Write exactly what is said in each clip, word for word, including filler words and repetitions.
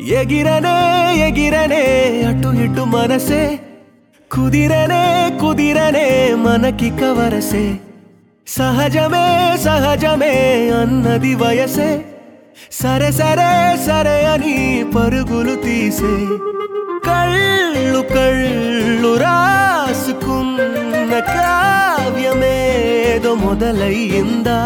ఎగిరనే ఎగిరనే అటు ఇటు మనసే కుదిరనే కుదిరనే మనకి కవరసే సహజమే సహజమే అన్నది వయసే సరే సరే సరే అని పరుగులు తీసే కళ్ళు కళ్ళు రాసుకున్న కావ్యమేదో మొదలయ్యిందా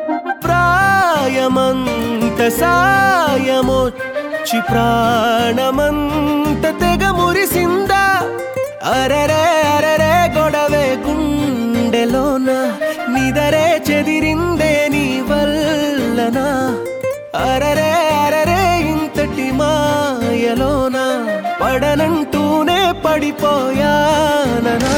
ప్రాయమంత సాయమొచ్చి ప్రాణమంత తెగ మురిసిందా అరరే అరరే గొడవే గుండెలోన నిదరే చెదిరిందే నీ వల్లనా అరరే అరరే ఇంతటి మాయలోన పడనంటూనే పడిపోయాననా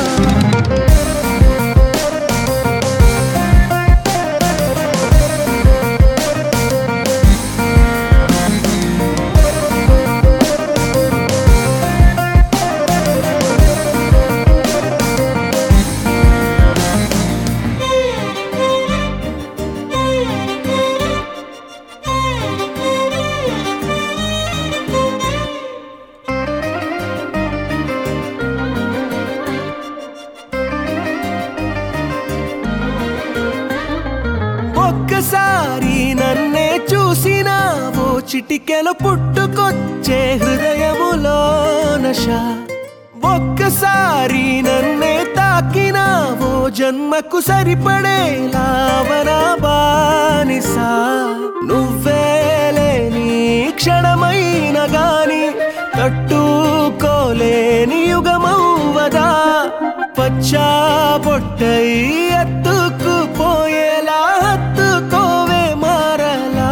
ఒక్కసారి నన్నే చూసినావో చిటికెలు పుట్టుకొచ్చే హృదయములో నశ ఒక్కసారి నన్నే తాకినావో జన్మకు సరిపడేలా అవనా బానిసా నువ్వేలే నీ క్షణమైన గాని తట్టుకోలేని యుగమవ్వదా పచ్చా పొట్టై ఎత్తుకుపోయేలా హత్తుకోవే మారలా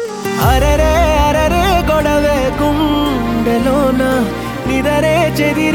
అరరే అరరే గొడవే గుండెలోన నిదరే చెది